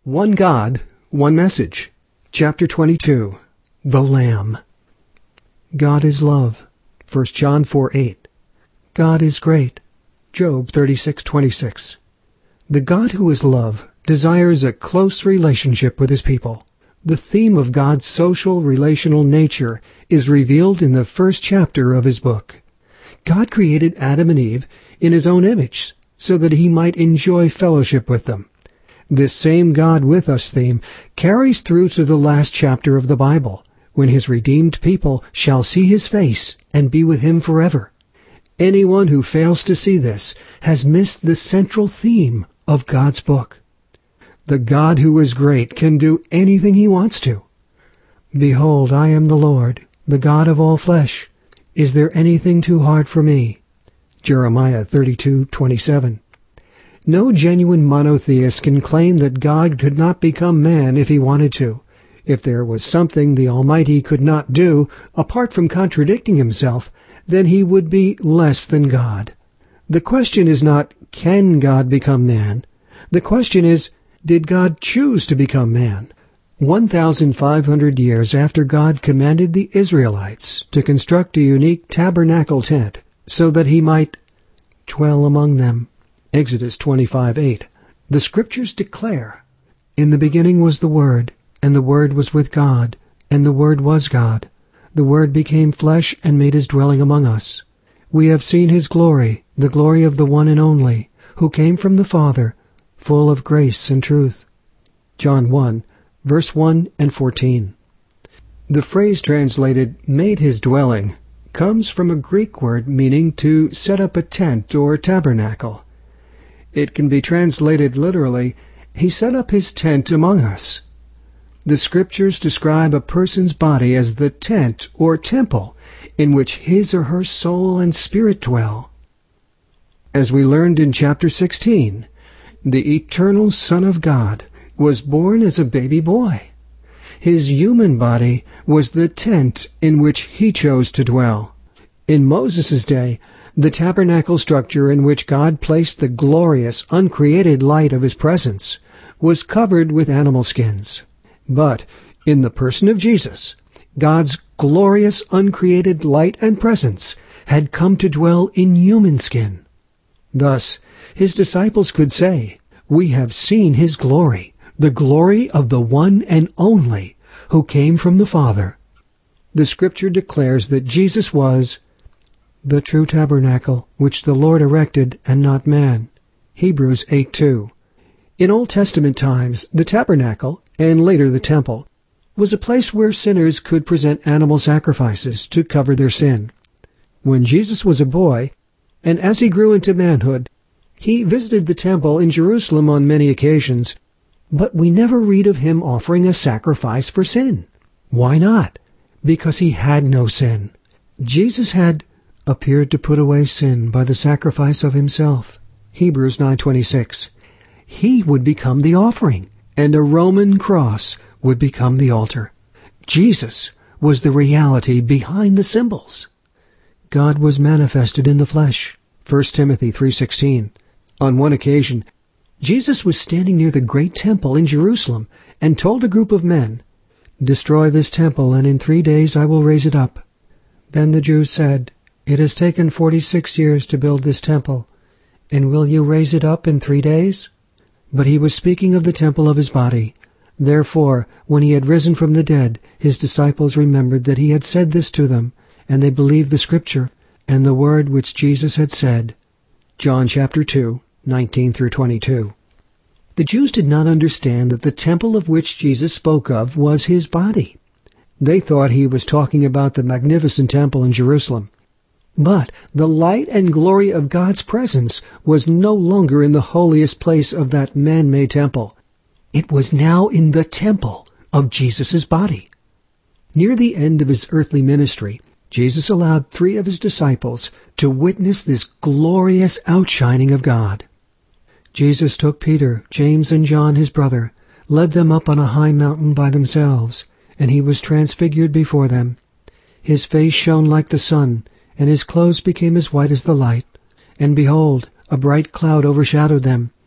One God, one message. Chapter 22. The Lamb. God is love. 1 John 4:8. God is great. Job 36:26. The God who is love desires a close relationship with his people. The theme of God's social relational nature is revealed in the first chapter of his book. God created Adam and Eve in his own image so that he might enjoy fellowship with them. This same God with us theme carries through to the last chapter of the Bible, when his redeemed people shall see his face and be with him forever. Anyone who fails to see this has missed the central theme of God's book. The God who is great can do anything he wants to. Behold, I am the Lord, the God of all flesh. Is there anything too hard for me? Jeremiah 32:27. No genuine monotheist can claim that God could not become man if he wanted to. If there was something the Almighty could not do, apart from contradicting himself, then he would be less than God. The question is not, can God become man? The question is, did God choose to become man? 1,500 years after God commanded the Israelites to construct a unique tabernacle tent so that he might dwell among them. Exodus 25:8. The Scriptures declare, "In the beginning was the Word, and the Word was with God, and the Word was God. The Word became flesh and made his dwelling among us. We have seen his glory, the glory of the one and only, who came from the Father, full of grace and truth." John 1, verse 1 and 14. The phrase translated, "made his dwelling," comes from a Greek word meaning to set up a tent or tabernacle. It can be translated literally, "he set up his tent among us." The Scriptures describe a person's body as the tent or temple in which his or her soul and spirit dwell. As we learned in chapter 16, the eternal Son of God was born as a baby boy. His human body was the tent in which he chose to dwell. In Moses' day, the tabernacle structure in which God placed the glorious, uncreated light of his presence was covered with animal skins. But in the person of Jesus, God's glorious, uncreated light and presence had come to dwell in human skin. Thus, his disciples could say, "We have seen his glory, the glory of the one and only, who came from the Father." The Scripture declares that Jesus was the true tabernacle which the Lord erected and not man. Hebrews 8:2. In Old Testament times, the tabernacle, and later the temple, was a place where sinners could present animal sacrifices to cover their sin. When Jesus was a boy, and as he grew into manhood, he visited the temple in Jerusalem on many occasions, but we never read of him offering a sacrifice for sin. Why not? Because he had no sin. Jesus had appeared to put away sin by the sacrifice of himself. Hebrews 9:26. He would become the offering, and a Roman cross would become the altar. Jesus was the reality behind the symbols. God was manifested in the flesh. 1 Timothy 3:16. On one occasion, Jesus was standing near the great temple in Jerusalem and told a group of men, "Destroy this temple, and in 3 days I will raise it up." Then the Jews said, "It has taken 46 years to build this temple, and will you raise it up in 3 days?" But he was speaking of the temple of his body. Therefore, when he had risen from the dead, his disciples remembered that he had said this to them, and they believed the Scripture and the word which Jesus had said. John chapter 2, 19 through 22. The Jews did not understand that the temple of which Jesus spoke of was his body. They thought he was talking about the magnificent temple in Jerusalem. But the light and glory of God's presence was no longer in the holiest place of that man-made temple. It was now in the temple of Jesus' body. Near the end of his earthly ministry, Jesus allowed 3 of his disciples to witness this glorious outshining of God. Jesus took Peter, James, and John, his brother, led them up on a high mountain by themselves, and he was transfigured before them. His face shone like the sun, and his clothes became as white as the light. And behold, a bright cloud overshadowed them.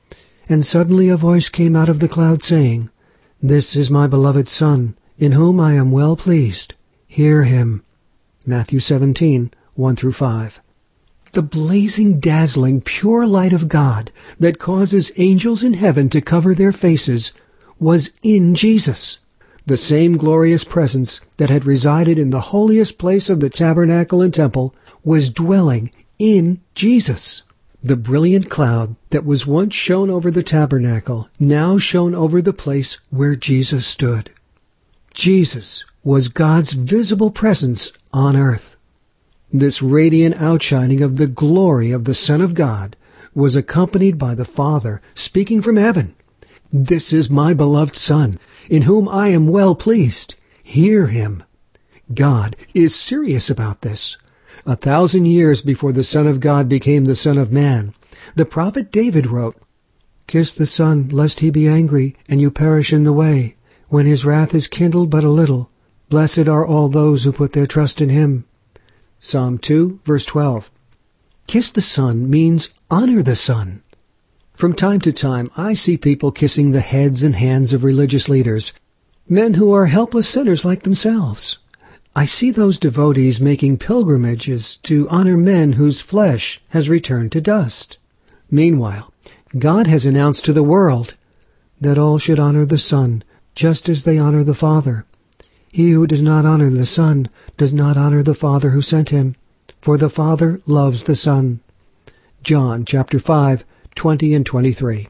And suddenly a voice came out of the cloud saying, "This is my beloved Son, in whom I am well pleased. Hear him." Matthew 17, 1-5. The blazing, dazzling, pure light of God that causes angels in heaven to cover their faces was in Jesus. The same glorious presence that had resided in the holiest place of the tabernacle and temple was dwelling in Jesus. The brilliant cloud that was once shone over the tabernacle now shone over the place where Jesus stood. Jesus was God's visible presence on earth. This radiant outshining of the glory of the Son of God was accompanied by the Father speaking from heaven. "This is my beloved Son, in whom I am well pleased. Hear him." God is serious about this. 1,000 years before the Son of God became the Son of Man, the prophet David wrote, "Kiss the Son, lest he be angry, and you perish in the way. When his wrath is kindled but a little, blessed are all those who put their trust in him." Psalm 2, verse 12. Kiss the Son means honor the Son. From time to time, I see people kissing the heads and hands of religious leaders, men who are helpless sinners like themselves. I see those devotees making pilgrimages to honor men whose flesh has returned to dust. Meanwhile, God has announced to the world that all should honor the Son, just as they honor the Father. He who does not honor the Son does not honor the Father who sent him, for the Father loves the Son. John chapter 5, 20 and 23.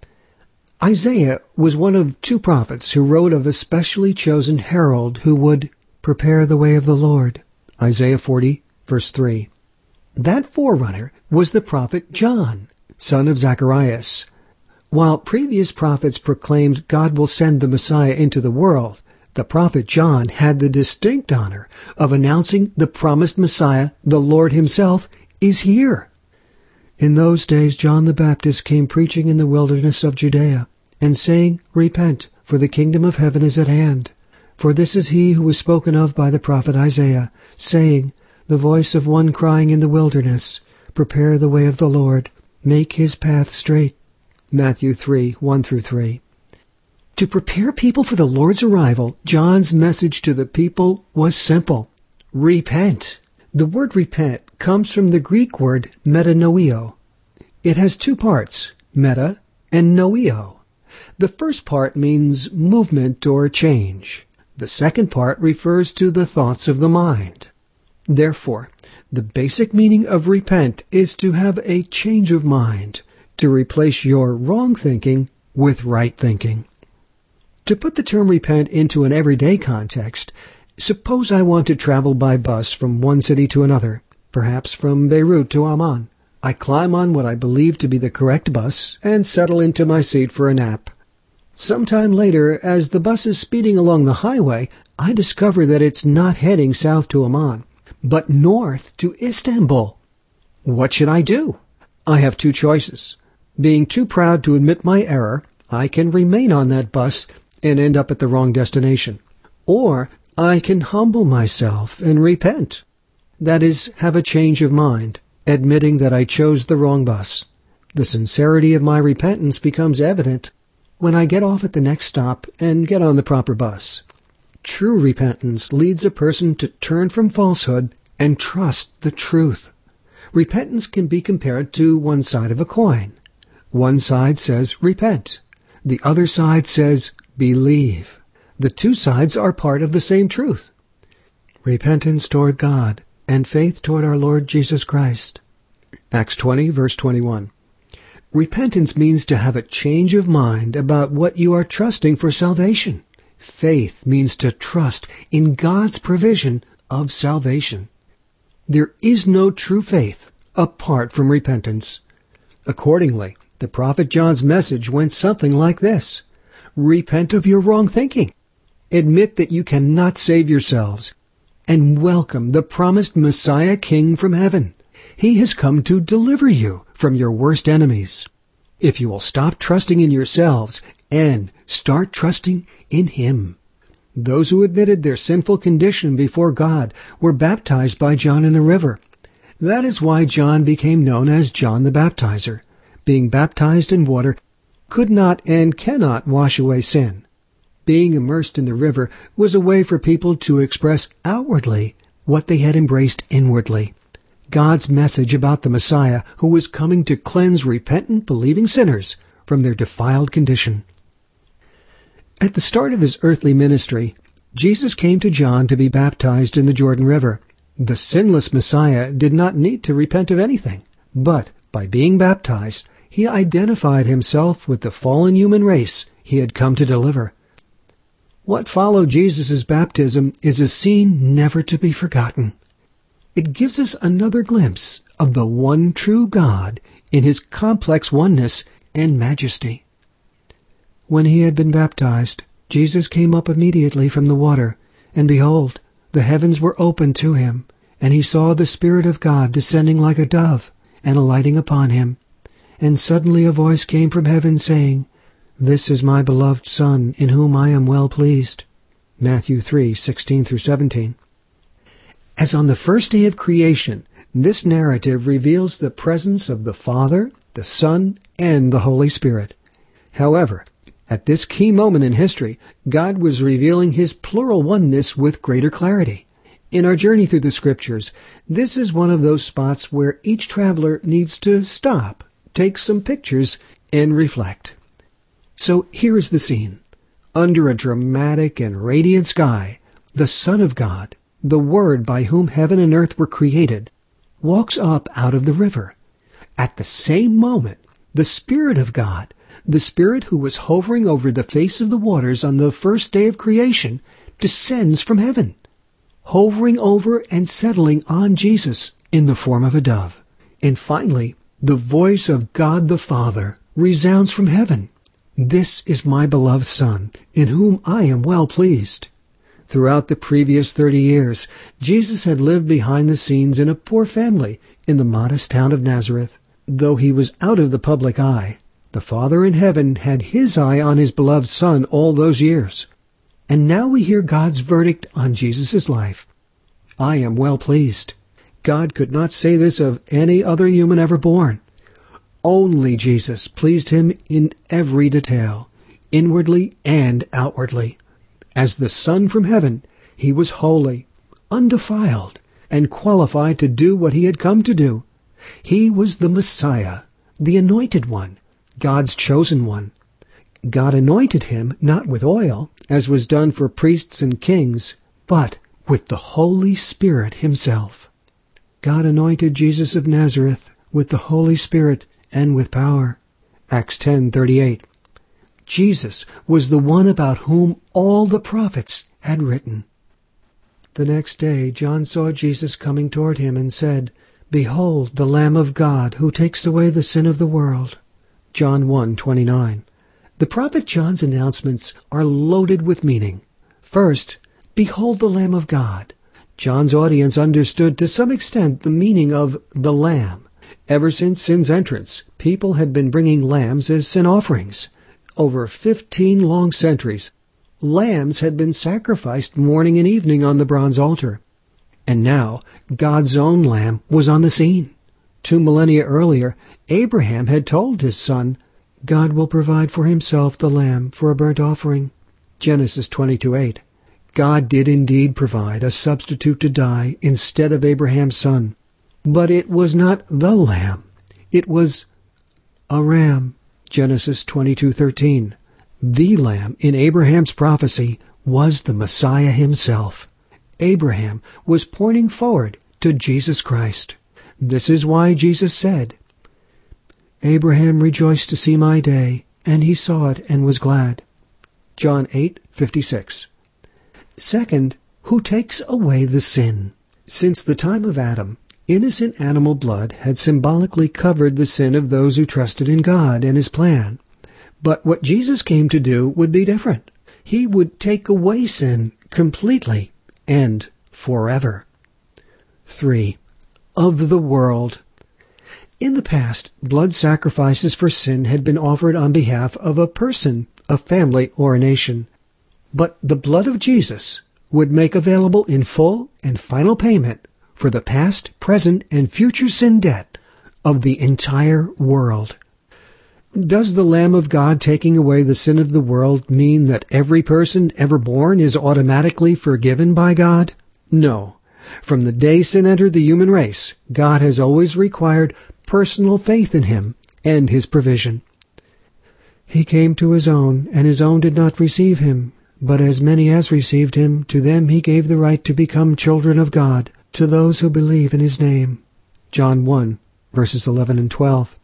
Isaiah was one of 2 prophets who wrote of a specially chosen herald who would prepare the way of the Lord. Isaiah 40, verse 3. That forerunner was the prophet John, son of Zacharias. While previous prophets proclaimed God will send the Messiah into the world, the prophet John had the distinct honor of announcing the promised Messiah, the Lord himself, is here. In those days John the Baptist came preaching in the wilderness of Judea, and saying, "Repent, for the kingdom of heaven is at hand." For this is he who was spoken of by the prophet Isaiah, saying, "The voice of one crying in the wilderness, prepare the way of the Lord, make his path straight." Matthew 3, 1-3. To prepare people for the Lord's arrival, John's message to the people was simple. Repent. The word repent comes from the Greek word metanoeo. It has 2 parts, meta and noeo. The first part means movement or change. The second part refers to the thoughts of the mind. Therefore, the basic meaning of repent is to have a change of mind, to replace your wrong thinking with right thinking. To put the term repent into an everyday context, suppose I want to travel by bus from one city to another, perhaps from Beirut to Amman. I climb on what I believe to be the correct bus and settle into my seat for a nap. Sometime later, as the bus is speeding along the highway, I discover that it's not heading south to Amman, but north to Istanbul. What should I do? I have 2 choices. Being too proud to admit my error, I can remain on that bus and end up at the wrong destination. Or I can humble myself and repent. That is, have a change of mind, admitting that I chose the wrong bus. The sincerity of my repentance becomes evident when I get off at the next stop and get on the proper bus. True repentance leads a person to turn from falsehood and trust the truth. Repentance can be compared to one side of a coin. One side says repent. The other side says believe. The 2 sides are part of the same truth. Repentance toward God and faith toward our Lord Jesus Christ. Acts 20, verse 21. Repentance means to have a change of mind about what you are trusting for salvation. Faith means to trust in God's provision of salvation. There is no true faith apart from repentance. Accordingly, the prophet John's message went something like this. Repent of your wrong thinking. Admit that you cannot save yourselves, and welcome the promised Messiah King from heaven. He has come to deliver you from your worst enemies. If you will stop trusting in yourselves and start trusting in Him. Those who admitted their sinful condition before God were baptized by John in the river. That is why John became known as John the Baptizer. Being baptized in water could not and cannot wash away sin. Being immersed in the river was a way for people to express outwardly what they had embraced inwardly. God's message about the Messiah who was coming to cleanse repentant, believing sinners from their defiled condition. At the start of his earthly ministry, Jesus came to John to be baptized in the Jordan River. The sinless Messiah did not need to repent of anything, but by being baptized, he identified himself with the fallen human race he had come to deliver. What followed Jesus' baptism is a scene never to be forgotten. It gives us another glimpse of the one true God in his complex oneness and majesty. When he had been baptized, Jesus came up immediately from the water, and behold, the heavens were opened to him, and he saw the Spirit of God descending like a dove and alighting upon him. And suddenly a voice came from heaven saying, "This is my beloved Son, in whom I am well pleased." Matthew 3:16-17. As on the first day of creation, this narrative reveals the presence of the Father, the Son, and the Holy Spirit. However, at this key moment in history, God was revealing his plural oneness with greater clarity. In our journey through the Scriptures, this is one of those spots where each traveler needs to stop, take some pictures, and reflect. So here is the scene. Under a dramatic and radiant sky, the Son of God, the Word by whom heaven and earth were created, walks up out of the river. At the same moment, the Spirit of God, the Spirit who was hovering over the face of the waters on the first day of creation, descends from heaven, hovering over and settling on Jesus in the form of a dove. And finally, the voice of God the Father resounds from heaven. "This is my beloved Son, in whom I am well pleased." Throughout the previous 30 years, Jesus had lived behind the scenes in a poor family in the modest town of Nazareth. Though he was out of the public eye, the Father in heaven had his eye on his beloved Son all those years. And now we hear God's verdict on Jesus' life. "I am well pleased." God could not say this of any other human ever born. Only Jesus pleased him in every detail, inwardly and outwardly. As the Son from heaven, he was holy, undefiled, and qualified to do what he had come to do. He was the Messiah, the Anointed One, God's chosen one. God anointed him not with oil, as was done for priests and kings, but with the Holy Spirit himself. God anointed Jesus of Nazareth with the Holy Spirit and with power. Acts 10:38. Jesus was the one about whom all the prophets had written. The next day John saw Jesus coming toward him and said, "Behold, the Lamb of God, who takes away the sin of the world." John 1:29. The prophet John's announcements are loaded with meaning. First, behold the Lamb of God. John's audience understood to some extent the meaning of the Lamb. Ever since sin's entrance, people had been bringing lambs as sin offerings. Over 15 long centuries, lambs had been sacrificed morning and evening on the bronze altar. And now, God's own lamb was on the scene. 2 millennia earlier, Abraham had told his son, "God will provide for himself the lamb for a burnt offering." Genesis 22:8. God did indeed provide a substitute to die instead of Abraham's son. But it was not the lamb. It was a ram. Genesis 22:13. The lamb in Abraham's prophecy was the Messiah himself. Abraham was pointing forward to Jesus Christ. This is why Jesus said, "Abraham rejoiced to see my day, and he saw it and was glad." John 8:56. Second, who takes away the sin? Since the time of Adam, innocent animal blood had symbolically covered the sin of those who trusted in God and his plan. But what Jesus came to do would be different. He would take away sin completely and forever. 3. Of the world. In the past, blood sacrifices for sin had been offered on behalf of a person, a family, or a nation. But the blood of Jesus would make available in full and final payment for the past, present, and future sin debt of the entire world. Does the Lamb of God taking away the sin of the world mean that every person ever born is automatically forgiven by God? No. From the day sin entered the human race, God has always required personal faith in him and his provision. He came to his own, and his own did not receive him. But as many as received him, to them he gave the right to become children of God, to those who believe in his name. John 1, verses 11 and 12.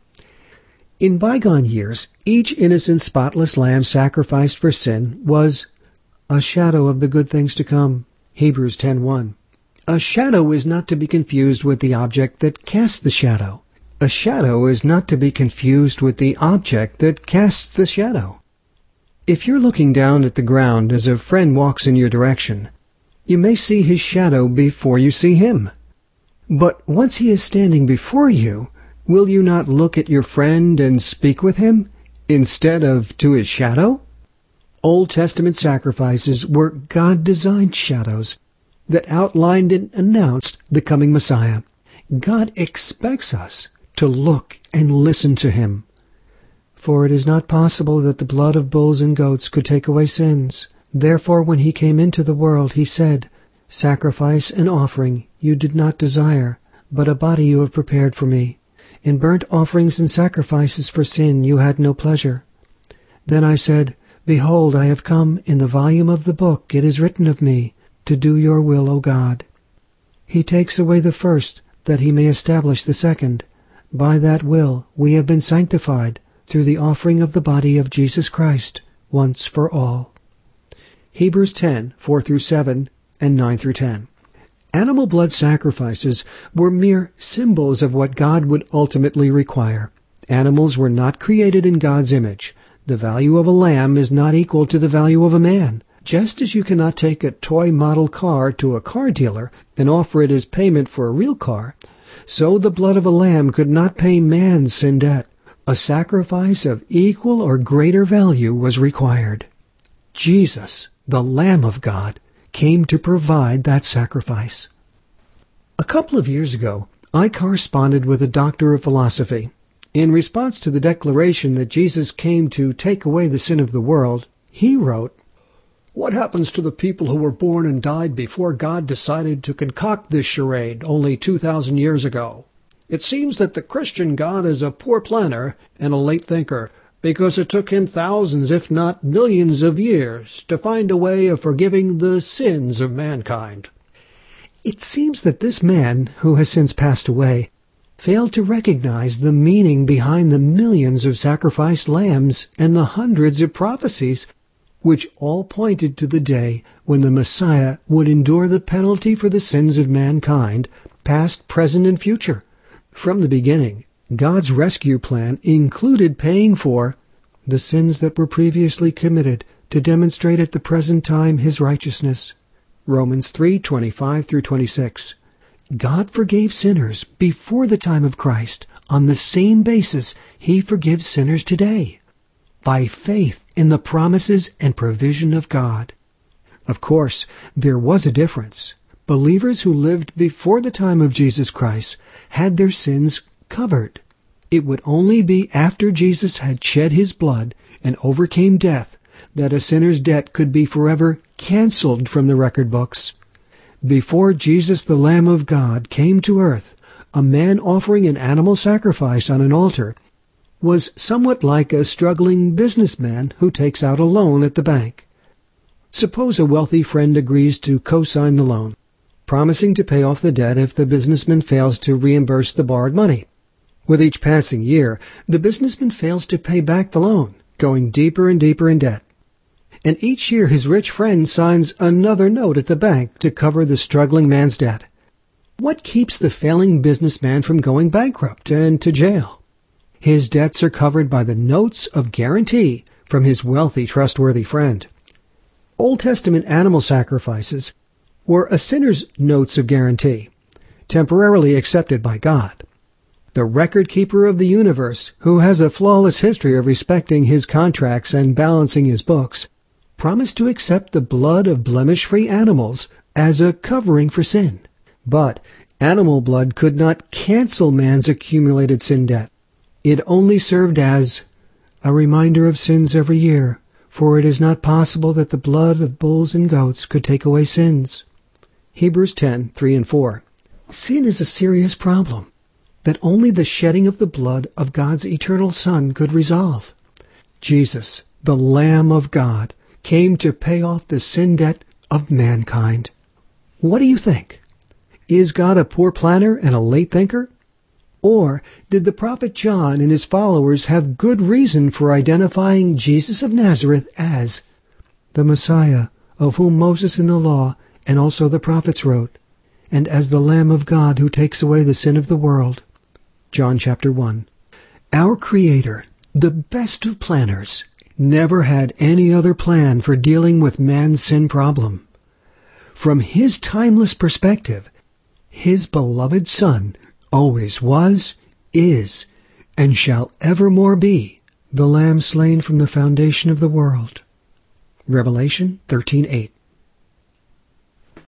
In bygone years, each innocent, spotless lamb sacrificed for sin was a shadow of the good things to come. Hebrews 10:1. A shadow is not to be confused with the object that casts the shadow. A shadow is not to be confused with the object that casts the shadow. If you're looking down at the ground as a friend walks in your direction, you may see his shadow before you see him. But once he is standing before you, will you not look at your friend and speak with him, instead of to his shadow? Old Testament sacrifices were God-designed shadows that outlined and announced the coming Messiah. God expects us to look and listen to him. For it is not possible that the blood of bulls and goats could take away sins. Therefore, when he came into the world, he said, "Sacrifice and offering you did not desire, but a body you have prepared for me. In burnt offerings and sacrifices for sin you had no pleasure." Then I said, "Behold, I have come. In the volume of the book it is written of me, to do your will, O God." He takes away the first, that he may establish the second. By that will we have been sanctified, through the offering of the body of Jesus Christ, once for all. Hebrews 10:4-7 and 9-10. Animal blood sacrifices were mere symbols of what God would ultimately require. Animals were not created in God's image. The value of a lamb is not equal to the value of a man. Just as you cannot take a toy model car to a car dealer and offer it as payment for a real car, so the blood of a lamb could not pay man's sin debt. A sacrifice of equal or greater value was required. Jesus, the Lamb of God, came to provide that sacrifice. A couple of years ago, I corresponded with a doctor of philosophy. In response to the declaration that Jesus came to take away the sin of the world, he wrote, "What happens to the people who were born and died before God decided to concoct this charade only 2,000 years ago? It seems that the Christian God is a poor planner and a late thinker, because it took him thousands, if not millions of years to find a way of forgiving the sins of mankind." It seems that this man, who has since passed away, failed to recognize the meaning behind the millions of sacrificed lambs and the hundreds of prophecies, which all pointed to the day when the Messiah would endure the penalty for the sins of mankind, past, present, and future. From the beginning, God's rescue plan included paying for the sins that were previously committed to demonstrate at the present time his righteousness. Romans 3:25-26. God forgave sinners before the time of Christ on the same basis he forgives sinners today, by faith in the promises and provision of God. Of course, there was a difference. Believers who lived before the time of Jesus Christ had their sins covered. It would only be after Jesus had shed his blood and overcame death that a sinner's debt could be forever canceled from the record books. Before Jesus, the Lamb of God, came to earth, a man offering an animal sacrifice on an altar was somewhat like a struggling businessman who takes out a loan at the bank. Suppose a wealthy friend agrees to co-sign the loan, promising to pay off the debt if the businessman fails to reimburse the borrowed money. With each passing year, the businessman fails to pay back the loan, going deeper and deeper in debt. And each year his rich friend signs another note at the bank to cover the struggling man's debt. What keeps the failing businessman from going bankrupt and to jail? His debts are covered by the notes of guarantee from his wealthy, trustworthy friend. Old Testament animal sacrifices were a sinner's notes of guarantee, temporarily accepted by God. The record keeper of the universe, who has a flawless history of respecting his contracts and balancing his books, promised to accept the blood of blemish-free animals as a covering for sin. But animal blood could not cancel man's accumulated sin debt. It only served as a reminder of sins every year, for it is not possible that the blood of bulls and goats could take away sins. Hebrews 10:3 and 4. Sin is a serious problem that only the shedding of the blood of God's eternal Son could resolve. Jesus, the Lamb of God, came to pay off the sin debt of mankind. What do you think? Is God a poor planner and a late thinker? Or did the prophet John and his followers have good reason for identifying Jesus of Nazareth as the Messiah, of whom Moses in the law and also the prophets wrote, and as the Lamb of God who takes away the sin of the world? John chapter 1. Our Creator, the best of planners, never had any other plan for dealing with man's sin problem. From His timeless perspective, His beloved Son always was, is, and shall evermore be the Lamb slain from the foundation of the world. Revelation 13:8.